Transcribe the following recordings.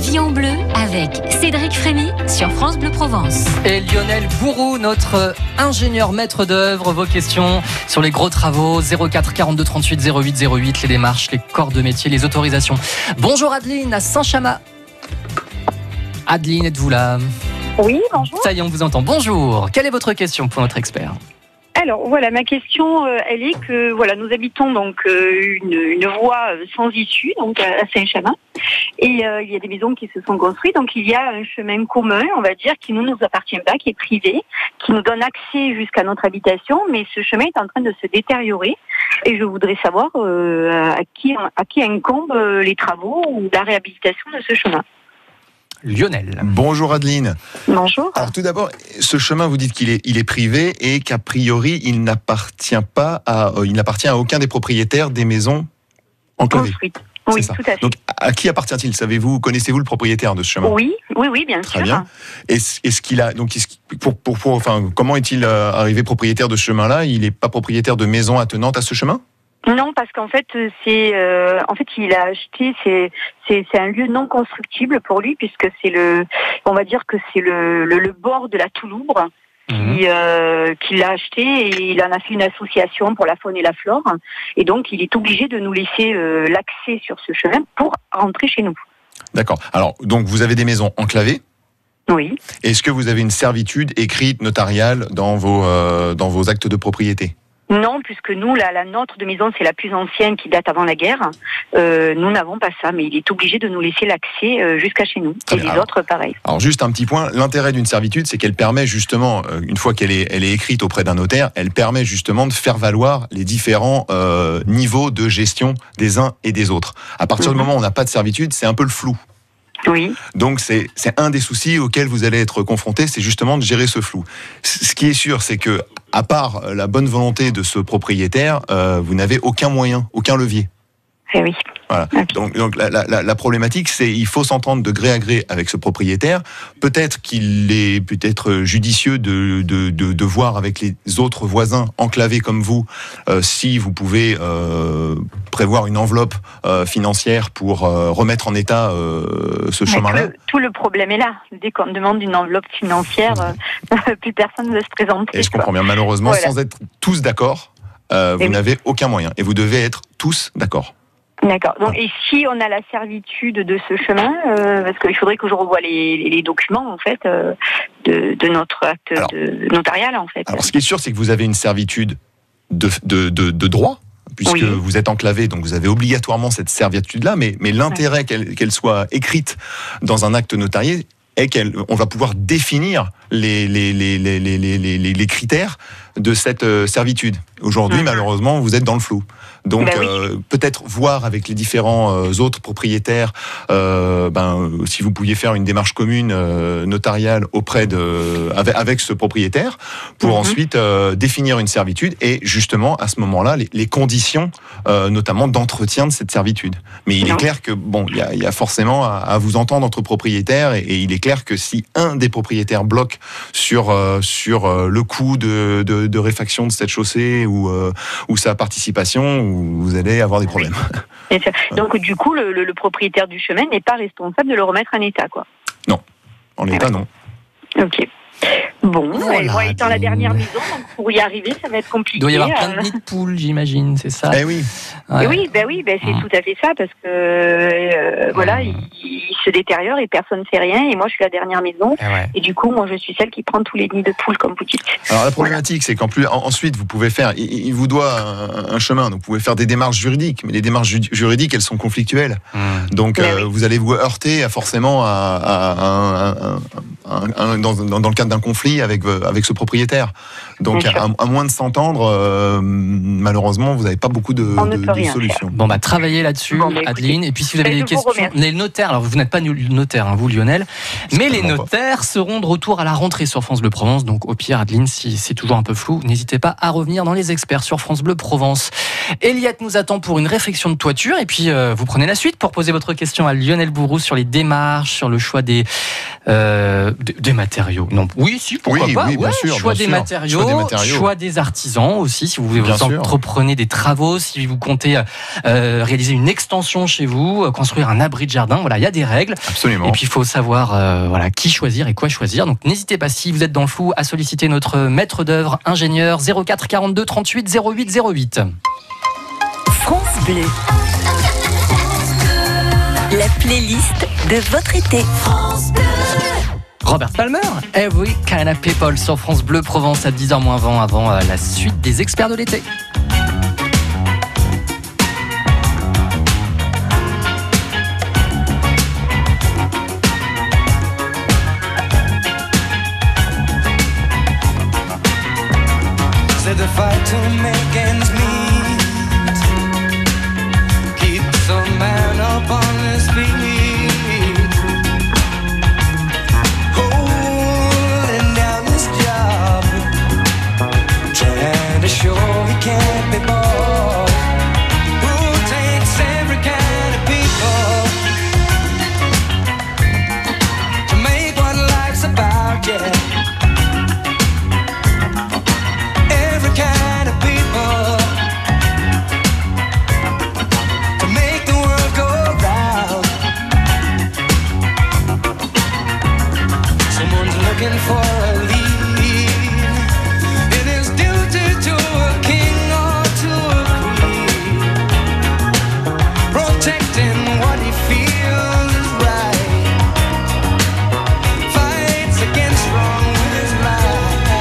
Vie en bleu avec Cédric Frémy sur France Bleu Provence. Et Lionel Bourroux, notre ingénieur maître d'œuvre, vos questions sur les gros travaux, 04 42 38 08 08, les démarches, les corps de métier, les autorisations. Bonjour Adeline à Saint-Chamas. Adeline, êtes-vous là ? Oui, bonjour. Ça y est, on vous entend. Bonjour. Quelle est votre question pour notre expert ? Alors voilà, ma question, elle est que voilà, nous habitons donc une voie sans issue, donc à Saint-Chamas, et il y a des maisons qui se sont construites, donc il y a un chemin commun, on va dire, qui ne nous appartient pas, qui est privé, qui nous donne accès jusqu'à notre habitation, mais ce chemin est en train de se détériorer, et je voudrais savoir à qui incombent les travaux ou la réhabilitation de ce chemin. Lionel. Bonjour Adeline. Bonjour. Alors tout d'abord, ce chemin, vous dites qu'il est privé et qu'a priori, il n'appartient à aucun des propriétaires des maisons enclavées. Construites. Oui, tout à fait. Donc à qui appartient-il ? Connaissez-vous le propriétaire de ce chemin ? Oui, bien sûr. Très bien. Est-ce qu'il a comment est-il arrivé propriétaire de ce chemin-là ? Il n'est pas propriétaire de maison attenante à ce chemin ? Non, parce qu'en fait, il a acheté, c'est un lieu non constructible pour lui, puisque on va dire que c'est le bord de la Touloubre qu'il a acheté, et il en a fait une association pour la faune et la flore, et donc il est obligé de nous laisser l'accès sur ce chemin pour rentrer chez nous. D'accord. Alors, donc vous avez des maisons enclavées ? Oui. Est-ce que vous avez une servitude écrite notariale dans vos actes de propriété ? Non, puisque nous, la nôtre de maison, c'est la plus ancienne qui date avant la guerre. Nous n'avons pas ça, mais il est obligé de nous laisser l'accès jusqu'à chez nous. Et les autres, pareil. Alors juste un petit point, l'intérêt d'une servitude, c'est qu'elle permet justement, une fois qu'elle est écrite auprès d'un notaire, elle permet justement de faire valoir les différents niveaux de gestion des uns et des autres. À partir du moment où on n'a pas de servitude, c'est un peu le flou. Oui. Donc c'est un des soucis auxquels vous allez être confrontés, c'est justement de gérer ce flou. Ce qui est sûr, c'est que à part la bonne volonté de ce propriétaire, vous n'avez aucun moyen, aucun levier. Eh oui. Voilà. Okay. Donc la problématique, c'est il faut s'entendre de gré à gré avec ce propriétaire. Peut-être qu'il est judicieux de voir avec les autres voisins enclavés comme vous si vous pouvez prévoir une enveloppe financière pour remettre en état ce chemin-là. Tout le problème est là. Dès qu'on demande une enveloppe financière, plus personne ne veut se présenter. Et je comprends bien. Malheureusement, voilà. Sans être tous d'accord, vous n'avez aucun moyen. Et vous devez être tous d'accord. D'accord. Donc, et si on a la servitude de ce chemin, parce qu'il faudrait que je revoie les documents en fait de notre acte notarial en fait. Alors, ce qui est sûr, c'est que vous avez une servitude de droit, puisque vous êtes enclavé, donc vous avez obligatoirement cette servitude-là. Mais l'intérêt qu'elle soit écrite dans un acte notarié est qu'on va pouvoir définir les critères de cette servitude. Aujourd'hui, malheureusement, vous êtes dans le flou. Donc, peut-être voir avec les différents autres propriétaires, si vous pouviez faire une démarche commune notariale avec ce propriétaire, pour ensuite définir une servitude et justement à ce moment-là les conditions, notamment d'entretien de cette servitude. Mais il est clair que il y a forcément à vous entendre entre propriétaires et il est clair que si un des propriétaires bloque sur le coût de réfaction de cette chaussée ou sa participation, vous allez avoir des problèmes. Donc du coup, le propriétaire du chemin n'est pas responsable de le remettre en état, quoi. Non, en état non. Ok. Bon, voilà, étant la dernière maison, donc pour y arriver, ça va être compliqué. Il doit y avoir plein de nids de poules, j'imagine, c'est ça ? Eh oui. Ouais. Oui, c'est tout à fait ça, parce que il se détériore et personne ne fait rien, et moi je suis la dernière maison, et du coup, moi je suis celle qui prend tous les nids de poules, comme vous dites. Alors la problématique, c'est ensuite vous pouvez faire, il vous doit un chemin, donc vous pouvez faire des démarches juridiques, mais les démarches juridiques, elles sont conflictuelles. Donc vous allez vous heurter forcément dans le cadre d'un conflit avec ce propriétaire. Donc à moins de s'entendre, malheureusement, vous n'avez pas beaucoup de solutions. Bon, travaillez là-dessus, Adeline. Et puis si vous avez des questions, les notaires, alors vous n'êtes pas notaire, vous Lionel, mais les notaires seront de retour à la rentrée sur France Bleu Provence. Donc au pire, Adeline, si c'est toujours un peu flou, n'hésitez pas à revenir dans les experts sur France Bleu Provence. Eliette nous attend pour une réflexion de toiture, et puis vous prenez la suite pour poser votre question à Lionel Bourroux sur les démarches, sur le choix des Des matériaux. Non. Oui, si, pourquoi pas. Oui, bien sûr, choix des matériaux, choix des artisans aussi. Si vous entreprenez des travaux, si vous comptez réaliser une extension chez vous, construire un abri de jardin, voilà, il y a des règles. Absolument. Et puis il faut savoir qui choisir et quoi choisir. Donc n'hésitez pas, si vous êtes dans le flou, à solliciter notre maître d'œuvre ingénieur 04 42 38 08 08. France Bleu. La playlist de votre été. France Bleu. Robert Palmer, Every Kind of People sur France Bleu Provence à 10h-20 avant la suite des experts de l'été. Said the fight to make ends meet keeps a man up on his feet, holding down his job, trying to show he can't be bought. Who takes every kind of people to make what life's about, yeah. Kind of people to make the world go round. Someone's looking for a lead in his duty to a king or to a queen, protecting what he feels is right, fights against wrong with his life.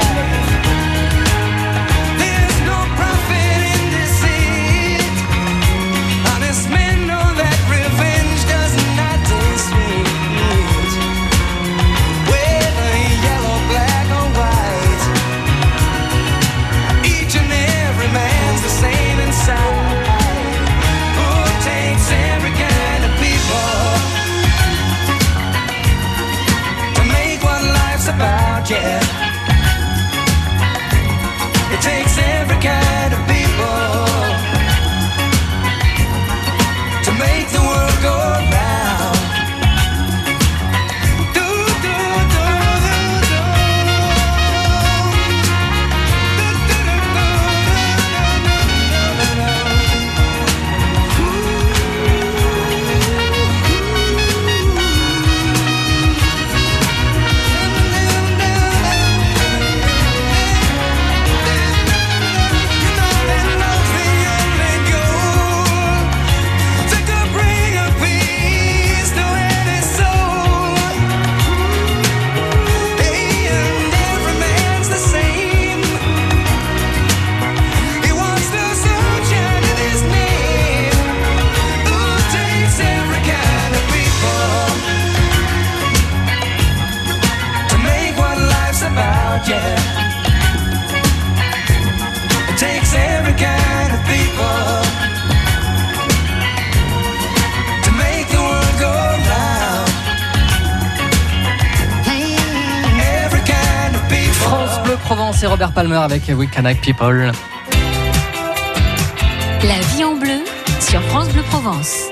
About, yeah. It takes every kind of people to make the world go round. Do, do, do, do, do. Provence et Robert Palmer avec We Connect People. La vie en bleu sur France Bleu Provence.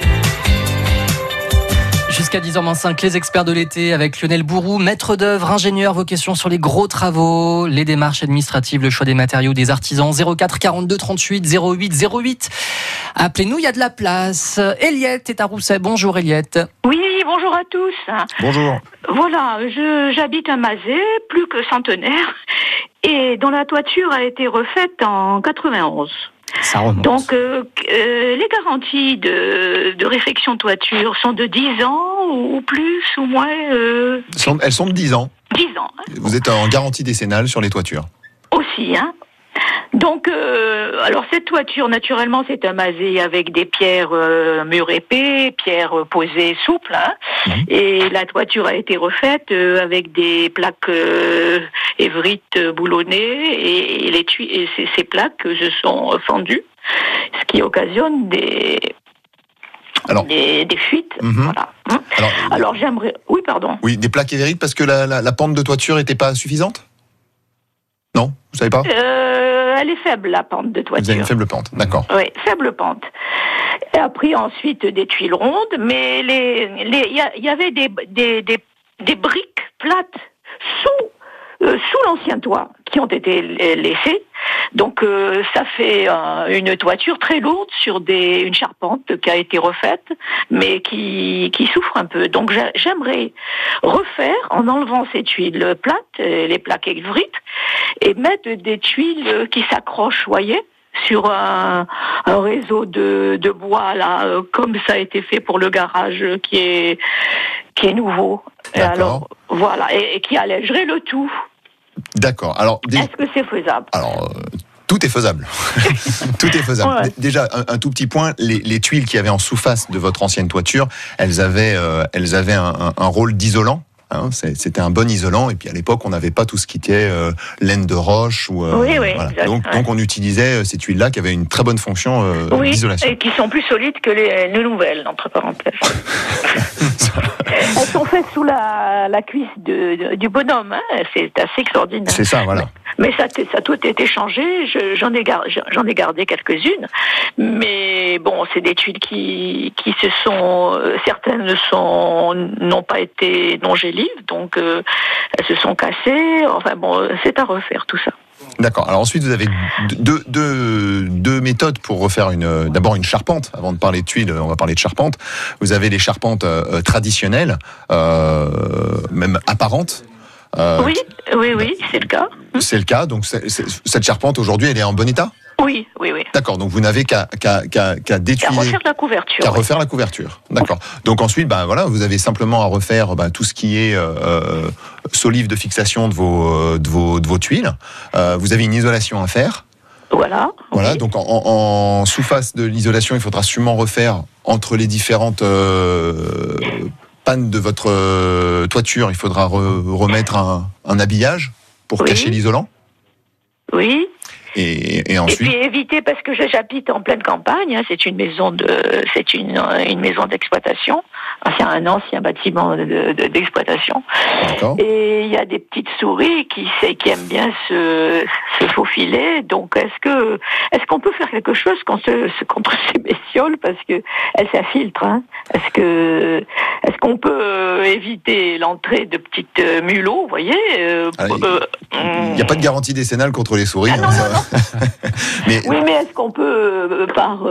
Jusqu'à 10h-5, les experts de l'été avec Lionel Bourroux, maître d'œuvre, ingénieur, vos questions sur les gros travaux, les démarches administratives, le choix des matériaux, des artisans, 04 42 38 08 08. Appelez-nous, il y a de la place. Eliette est à Rousset. Bonjour Eliette. Oui, bonjour à tous. Bonjour. Voilà, j'habite à Mazet, plus que centenaire, et dont la toiture a été refaite en 91. Ça remonte. Donc, les garanties de réfection de toiture sont de 10 ans ou plus ou moins Elles sont de 10 ans. 10 ans. Hein. Vous êtes en garantie décennale sur les toitures. Aussi, hein. Donc, alors cette toiture, naturellement, c'est un masé avec des pierres mur épais, pierres posées souples, hein, et la toiture a été refaite avec des plaques évrites boulonnées, et ces plaques se sont fendues, ce qui occasionne des fuites. Voilà. Alors j'aimerais... Oui, pardon. Oui, des plaques évrites parce que la pente de toiture n'était pas suffisante ? Non, vous savez pas ? Elle est faible, la pente de toiture. Vous avez une faible pente, d'accord. Oui, faible pente. Et après, ensuite, des tuiles rondes, mais il y avait des briques plates sous l'ancien toit qui ont été laissés. Donc ça fait une toiture très lourde sur une charpente qui a été refaite, mais qui souffre un peu. Donc j'aimerais refaire en enlevant ces tuiles plates, les plaques Elvrit, et mettre des tuiles qui s'accrochent, voyez, sur un réseau de bois là, comme ça a été fait pour le garage qui est nouveau. Alors voilà, et qui allégerait le tout. D'accord. Alors, est-ce que c'est faisable? Alors, tout est faisable. Tout est faisable. Ouais. Déjà, un tout petit point, les tuiles qu'il y avait en sous-face de votre ancienne toiture, elles avaient un rôle d'isolant. Hein, c'était un bon isolant, et puis à l'époque on n'avait pas tout ce qui était laine de roche ou voilà. Donc on utilisait ces tuiles-là qui avaient une très bonne fonction d'isolation. Et qui sont plus solides que les nouvelles, entre parenthèses. Elles sont faites sous la cuisse du bonhomme, hein. C'est assez extraordinaire. C'est ça, voilà. Mais ça a tout été changé. J'en ai gardé quelques-unes, mais bon, c'est des tuiles qui se sont, certaines n'ont pas été non-gélives, donc elles se sont cassées. Enfin bon, c'est à refaire tout ça. D'accord. Alors ensuite, vous avez deux méthodes pour refaire d'abord une charpente. Avant de parler de tuiles, on va parler de charpente. Vous avez les charpentes traditionnelles, même apparentes. Oui, c'est le cas. C'est le cas. Donc cette charpente aujourd'hui, elle est en bon état ? Oui. D'accord. Donc vous n'avez qu'à détuiler. Qu'à refaire la couverture. Qu'à refaire la couverture. D'accord. Donc ensuite, voilà, vous avez simplement à refaire tout ce qui est solive de fixation de vos tuiles. Vous avez une isolation à faire. Voilà. Oui. Donc en sous-face de l'isolation, il faudra sûrement refaire entre les différentes pannes de votre toiture. Il faudra remettre un habillage pour cacher l'isolant. Oui. Et ensuite. Et puis éviter, parce que j'habite en pleine campagne, hein, c'est une maison d'exploitation. C'est un ancien bâtiment d'exploitation. D'accord. Et il y a des petites souris qui aiment bien se faufiler. Donc est-ce qu'on peut faire quelque chose contre ces bestioles, parce que elles s'infiltrent, hein? Est-ce qu'on peut éviter l'entrée de petites mulots, vous voyez? Il n'y a pas de garantie décennale contre les souris. Non. mais est-ce qu'on peut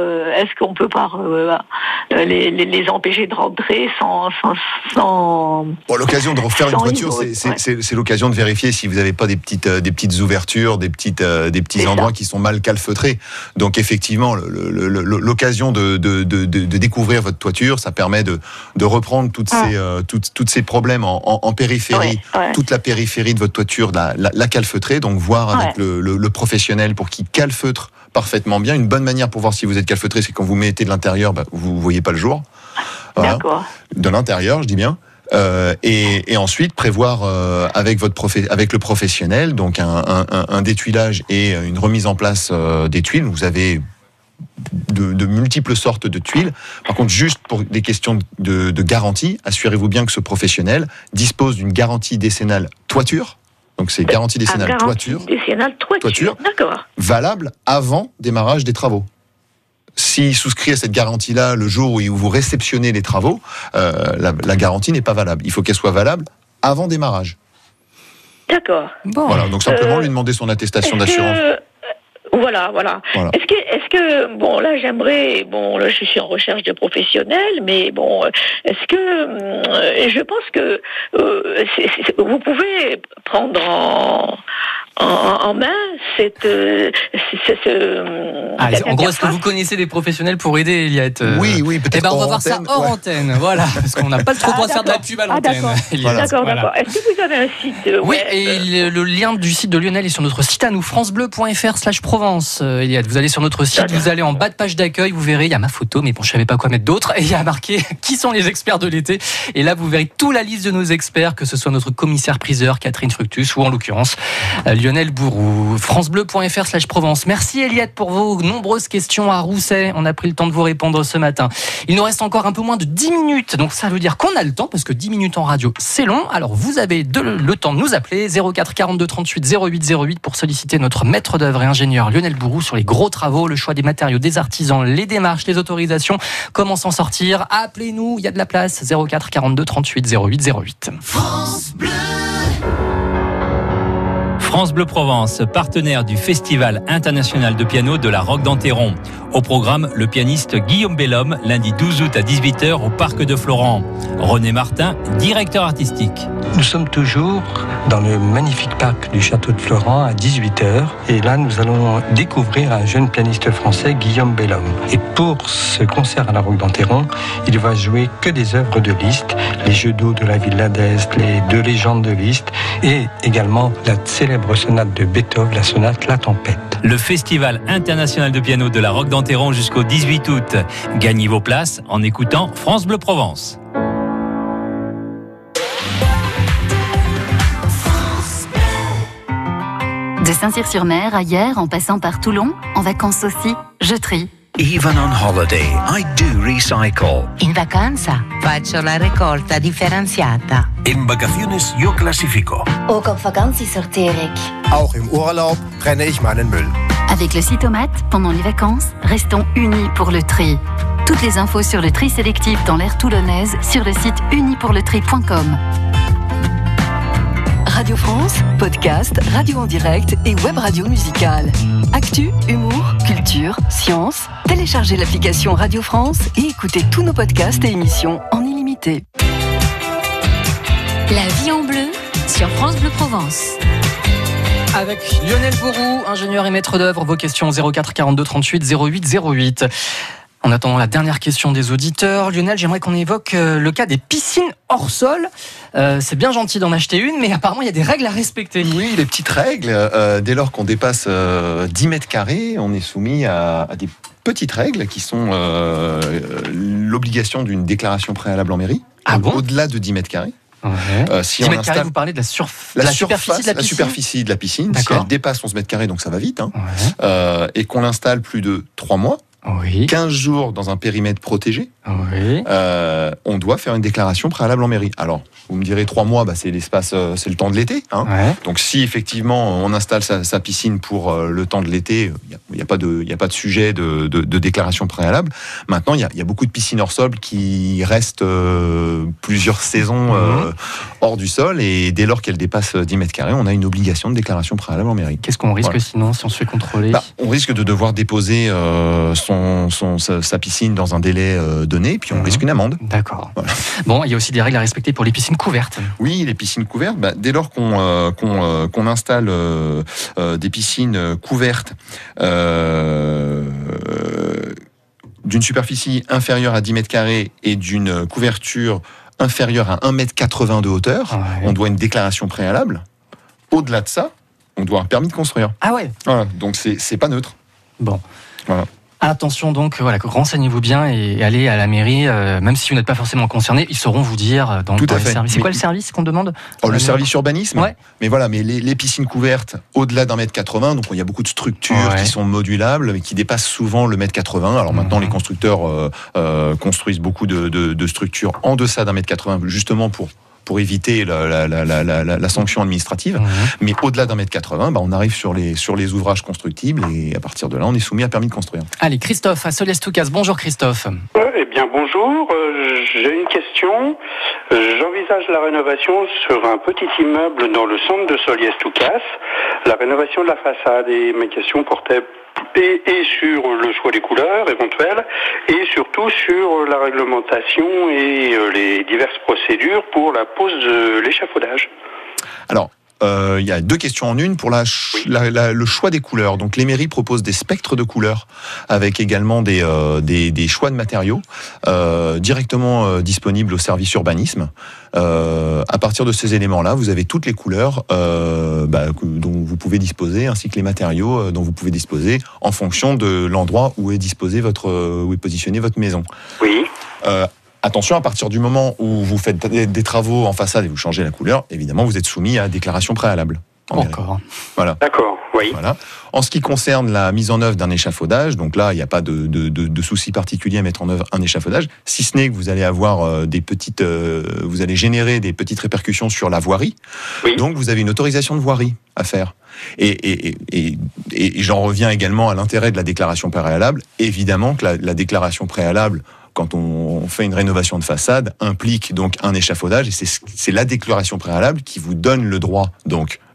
les empêcher de rentrer sans... Bon, l'occasion de refaire une toiture, c'est l'occasion de vérifier si vous n'avez pas des petites ouvertures, des petits endroits qui sont mal calfeutrés. Donc effectivement, l'occasion de découvrir votre toiture, ça permet de reprendre toutes ces problèmes en périphérie, toute la périphérie de votre toiture, la calfeutrer, donc voir avec le professionnel pour qu'il calfeutre parfaitement bien. Une bonne manière pour voir si vous êtes calfeutré, c'est quand vous mettez de l'intérieur, vous ne voyez pas le jour. Voilà. D'accord. De l'intérieur, je dis bien. Et ensuite prévoir avec le professionnel, donc un détuilage et une remise en place des tuiles. Vous avez de multiples sortes de tuiles. Par contre, juste pour des questions de garantie, assurez-vous bien que ce professionnel dispose d'une garantie décennale toiture. Donc c'est garantie décennale toiture. D'accord. Valable avant démarrage des travaux. S'il souscrit à cette garantie-là le jour où vous réceptionnez les travaux, la garantie n'est pas valable. Il faut qu'elle soit valable avant démarrage. D'accord. Bon. Voilà, donc simplement lui demander son attestation d'assurance. Voilà. Est-ce que bon, là j'aimerais, là je suis en recherche de professionnels, mais bon, est-ce que je pense que vous pouvez prendre en main en gros, est-ce que vous connaissez des professionnels pour aider Eliette? Oui, peut-être. On va voir ça hors antenne, voilà, parce qu'on n'a pas trop le droit de faire de la pub à l'antenne. D'accord. Est-ce que vous avez un site Oui, et le lien du site de Lionel est sur notre site à nous, francebleu.fr/Provence. Eliette, vous allez sur notre site, vous allez en bas de page d'accueil, vous verrez, il y a ma photo, mais bon, je savais pas quoi mettre d'autre, et il y a marqué qui sont les experts de l'été. Et là, vous verrez toute la liste de nos experts, que ce soit notre commissaire priseur Catherine Fructus ou en l'occurrence Lionel Bourroux. francebleu.fr/Provence. Merci Eliette pour vos nombreuses questions à Rousset. On a pris le temps de vous répondre ce matin. Il nous reste encore un peu moins de 10 minutes, donc ça veut dire qu'on a le temps, parce que 10 minutes en radio, c'est long. Alors vous avez le temps de nous appeler 04 42 38 08 08 pour solliciter notre maître d'œuvre et ingénieur Lionel Bourroux sur les gros travaux, le choix des matériaux, des artisans, les démarches, les autorisations, comment s'en sortir. Appelez-nous, il y a de la place. 04 42 38 08 08. France Bleu. France Bleu Provence, partenaire du Festival international de piano de la Roque d'Enterron. Au programme, le pianiste Guillaume Bellhomme, lundi 12 août à 18h au Parc de Florent. René Martin, directeur artistique. Nous sommes toujours dans le magnifique parc du Château de Florent à 18h. Et là, nous allons découvrir un jeune pianiste français, Guillaume Bellhomme. Et pour ce concert à la Roque d'Enterron, il va jouer que des œuvres de Liszt, les Jeux d'eau de la Villa d'Est, les 2 légendes de Liszt, et également la célèbre sonate de Beethoven, la sonate La Tempête. Le Festival international de piano de la Roque d'Enterron jusqu'au 18 août. Gagnez vos places en écoutant France Bleu Provence. De Saint-Cyr-sur-Mer à Hyères, en passant par Toulon, en vacances aussi, je trie. Even on holiday, I do recycle. In vacanza faccio la raccolta differenziata. In vacaciones yo clasifico. Ook op vakantie sorteer ik. Auch im Urlaub trenne ich meinen Müll. Avec le Citomate, pendant les vacances, restons unis pour le tri. Toutes les infos sur le tri sélectif dans l'aire toulonnaise sur le site unipourletri.com. Radio France, podcast, radio en direct et web radio musicale. Actu, humour, culture, science. Téléchargez l'application Radio France et écoutez tous nos podcasts et émissions en illimité. La vie en bleu sur France Bleu Provence. Avec Lionel Bourou, ingénieur et maître d'œuvre, vos questions 04 42 38 08 08. En attendant la dernière question des auditeurs, Lionel, j'aimerais qu'on évoque le cas des piscines hors sol. C'est bien gentil d'en acheter une, mais apparemment il y a des règles à respecter. Oui, les petites règles. Dès lors qu'on dépasse 10 mètres carrés, on est soumis à des petites règles qui sont l'obligation d'une déclaration préalable en mairie. Ah bon ? Au-delà de 10 mètres carrés. Ouais. Si 10 mètres carrés, vous parlez de la superficie de la piscine. La superficie de la piscine. Si elle dépasse 11 mètres carrés, donc ça va vite, hein, et qu'on l'installe plus de 3 mois, 15 jours dans un périmètre protégé, on doit faire une déclaration préalable en mairie. Alors, vous me direz 3 mois, c'est l'espace, c'est le temps de l'été. Hein. Donc, si effectivement on installe sa piscine pour le temps de l'été, il n'y a pas de sujet de déclaration préalable. Maintenant, il y a beaucoup de piscines hors sol qui restent plusieurs saisons hors du sol, et dès lors qu'elles dépassent 10 mètres carrés, on a une obligation de déclaration préalable en mairie. Qu'est-ce qu'on risque sinon si on se fait contrôler ? On risque de devoir déposer sa piscine dans un délai donné, puis on risque une amende. D'accord. Voilà. Bon, il y a aussi des règles à respecter pour les piscines couvertes. Oui, les piscines couvertes, dès lors qu'on installe des piscines couvertes d'une superficie inférieure à 10 mètres carrés et d'une couverture inférieure à 1,80 m de hauteur, on doit une déclaration préalable. Au-delà de ça, on doit un permis de construire. Ah ouais. Voilà, donc c'est pas neutre. Bon. Voilà. Attention donc, renseignez-vous bien et allez à la mairie, même si vous n'êtes pas forcément concerné, ils sauront vous dire dans les services. C'est quoi le service qu'on demande ? Le service urbanisme. Ouais. Mais les piscines couvertes au-delà d'1,80 m, donc il y a beaucoup de structures qui sont modulables, mais qui dépassent souvent le 1,80 m. Alors maintenant, les constructeurs construisent beaucoup de structures en deçà d'1,80 m, justement pour éviter la sanction administrative. Mais au-delà d'1,80 m, on arrive sur les ouvrages constructibles, et à partir de là, on est soumis à permis de construire. Allez, Christophe, à Solliès-Toucas. Bonjour Christophe. Bonjour. J'ai une question. J'envisage la rénovation sur un petit immeuble dans le centre de Solliès-Toucas, la rénovation de la façade, et mes questions portaient et sur le choix des couleurs éventuelles, et surtout sur la réglementation et les diverses procédures pour la pose de l'échafaudage. Alors, il y a 2 questions en une. Pour le choix des couleurs, donc les mairies proposent des spectres de couleurs avec également des choix de matériaux directement disponibles au service urbanisme. À partir de ces éléments-là, vous avez toutes les couleurs dont vous pouvez disposer, ainsi que les matériaux dont vous pouvez disposer en fonction de l'endroit où est positionnée votre maison. Oui. Attention, à partir du moment où vous faites des travaux en façade et vous changez la couleur, évidemment, vous êtes soumis à déclaration préalable. Encore. Voilà. D'accord, oui. Voilà. En ce qui concerne la mise en œuvre d'un échafaudage, donc là, il n'y a pas de souci particulier à mettre en œuvre un échafaudage, si ce n'est que vous allez avoir vous allez générer des petites répercussions sur la voirie. Oui. Donc, vous avez une autorisation de voirie à faire. Et j'en reviens également à l'intérêt de la déclaration préalable. Évidemment que la déclaration préalable, quand on fait une rénovation de façade, implique donc un échafaudage, et c'est la déclaration préalable qui vous donne le droit donc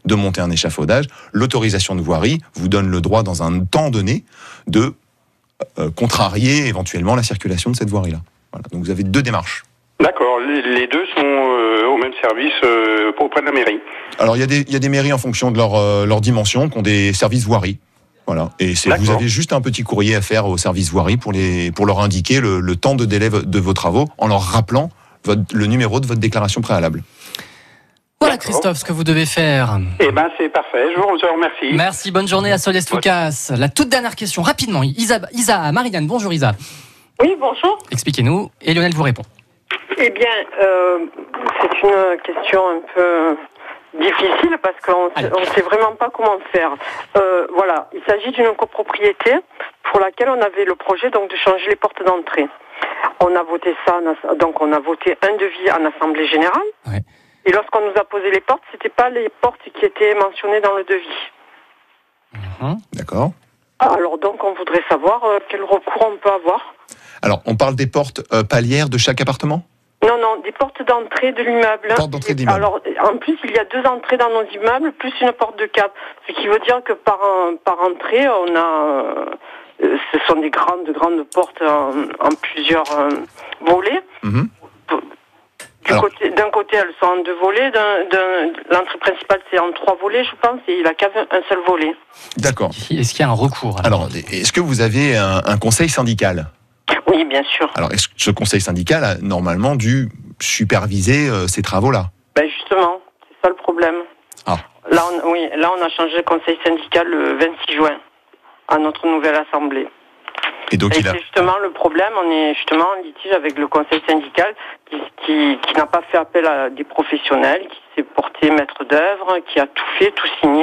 de monter un échafaudage. L'autorisation de voirie vous donne le droit, dans un temps donné, de contrarier éventuellement la circulation de cette voirie-là. Voilà. Donc vous avez 2 démarches. D'accord, les 2 sont au même service auprès de la mairie. Alors il y a des mairies en fonction de leur dimension qui ont des services voirie. Voilà. Et vous avez juste un petit courrier à faire au service voirie pour leur indiquer le temps de délai de vos travaux, en leur rappelant le numéro de votre déclaration préalable. Voilà Christophe, ce que vous devez faire. Eh ben c'est parfait, je vous remercie. Merci, bonne journée à Soliès-Toucas. La toute dernière question, rapidement. Isa, Marianne, bonjour Isa. Oui, bonjour. Expliquez-nous, et Lionel vous répond. Eh bien, c'est une question un peu difficile parce qu'on ne sait vraiment pas comment faire. Voilà, il s'agit d'une copropriété pour laquelle on avait le projet donc de changer les portes d'entrée. On a voté ça, donc on a voté un devis en assemblée générale. Ouais. Et lorsqu'on nous a posé les portes, c'était pas les portes qui étaient mentionnées dans le devis. D'accord. Alors donc on voudrait savoir quel recours on peut avoir. Alors on parle des portes palières de chaque appartement ? Non, des portes d'entrée de l'immeuble. Portes d'entrée d'immeuble. Alors, en plus, il y a 2 entrées dans nos immeubles, plus une porte de cave. Ce qui veut dire que par entrée, on a... ce sont des grandes portes en plusieurs volets. Mm-hmm. D'un côté, elles sont en 2 volets. L'entrée principale, c'est en 3 volets, je pense, et la cave, un seul volet. D'accord. Est-ce qu'il y a un recours ? Alors, est-ce que vous avez un conseil syndical ? Oui, bien sûr. Alors, est-ce que ce conseil syndical a normalement dû superviser ces travaux-là ? Ben justement, c'est ça le problème. Ah. Là, on a changé le conseil syndical le 26 juin à notre nouvelle assemblée. Et donc, c'est justement le problème, on est justement en litige avec le conseil syndical qui n'a pas fait appel à des professionnels, qui s'est porté maître d'œuvre, qui a tout fait, tout signé.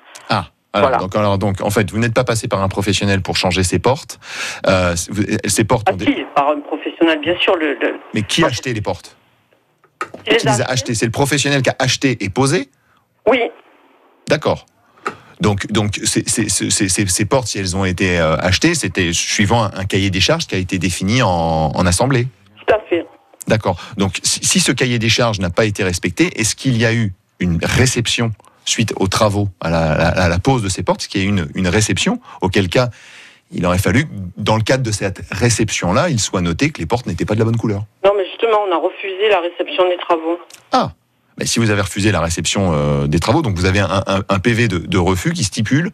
Alors, donc, en fait, vous n'êtes pas passé par un professionnel pour changer ces portes. Ces portes par un professionnel, bien sûr. Mais qui a acheté les portes ? Qui les a achetées ? C'est le professionnel qui a acheté et posé ? Oui. D'accord. Donc ces portes, si elles ont été achetées, c'était suivant un cahier des charges qui a été défini en assemblée. Tout à fait. D'accord. Donc si ce cahier des charges n'a pas été respecté, est-ce qu'il y a eu une réception suite aux travaux, à la pose de ces portes, est-ce qu'il y a eu une réception, auquel cas il aurait fallu que, dans le cadre de cette réception-là, il soit noté que les portes n'étaient pas de la bonne couleur. Non, mais justement, on a refusé la réception des travaux. Ah. Mais si vous avez refusé la réception des travaux, donc vous avez un PV de refus qui stipule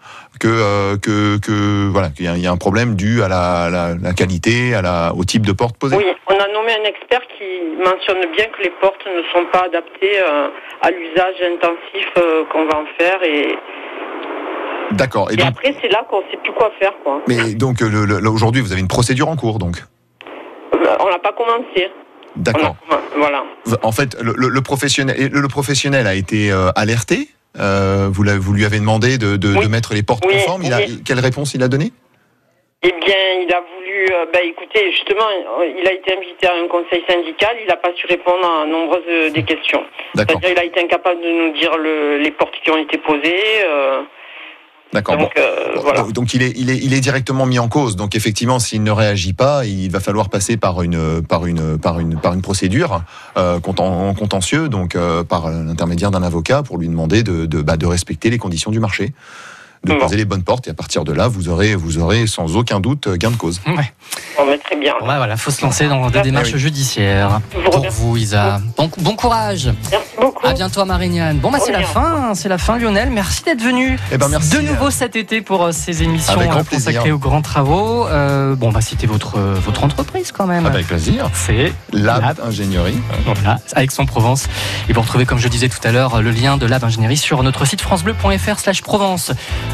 que voilà, qu'il y a un problème dû à la qualité, au type de porte posée. Oui, on a nommé un expert qui mentionne bien que les portes ne sont pas adaptées à l'usage intensif qu'on va en faire et. D'accord. Et donc, après, c'est là qu'on ne sait plus quoi faire, quoi. Mais donc aujourd'hui, vous avez une procédure en cours, donc. On n'a pas commencé. D'accord. Voilà. En fait, le professionnel a été alerté. Vous lui avez demandé de mettre les portes conformes. Quelle réponse il a donnée ? Eh bien, il a voulu. Écoutez, justement, il a été invité à un conseil syndical. Il n'a pas su répondre à nombreuses des questions. D'accord. C'est-à-dire, il a été incapable de nous dire les portes qui ont été posées. D'accord. Donc, voilà. Donc il est directement mis en cause. Donc effectivement, s'il ne réagit pas, il va falloir passer par une procédure contentieux, donc par l'intermédiaire d'un avocat, pour lui demander de respecter les conditions du marché, de poser les bonnes portes, et à partir de là, vous aurez sans aucun doute gain de cause. Ouais. Bon, mais très bien. Voilà, faut se lancer dans des démarches judiciaires. Pour vous, Isa. Bon courage. Merci beaucoup. À bientôt, Marignane. Bon, c'est la fin, Lionel. Merci d'être venu. Merci. De nouveau cet été pour ces émissions consacrées plaisir. aux grands travaux. C'était votre entreprise quand même. Avec plaisir. C'est Lab Ingénierie. Voilà, Aix-en-Provence. Et vous retrouvez, comme je disais tout à l'heure, le lien de Lab Ingénierie sur notre site francebleu.fr/Provence.